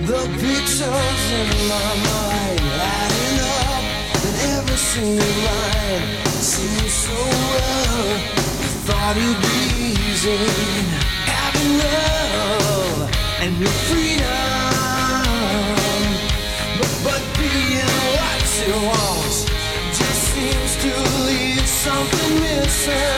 The pictures in my mind adding up, and every single line seems so well. I thought it'd be easy having love and your freedom, but being what you want just seems to leave something missing.